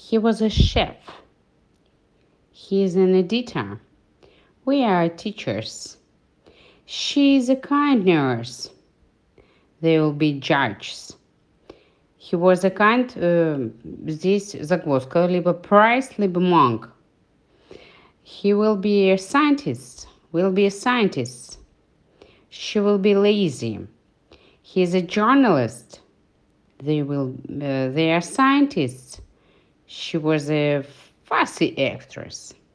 He was a chef. He is an editor. We are teachers. She is a kind nurse. They will be judges. He was a kind, здесь загвоздка, либо priest, либо monk. He will be a scientist. Will be a scientist. She will be lazy. He is a journalist. They are scientists. She was a fussy actress.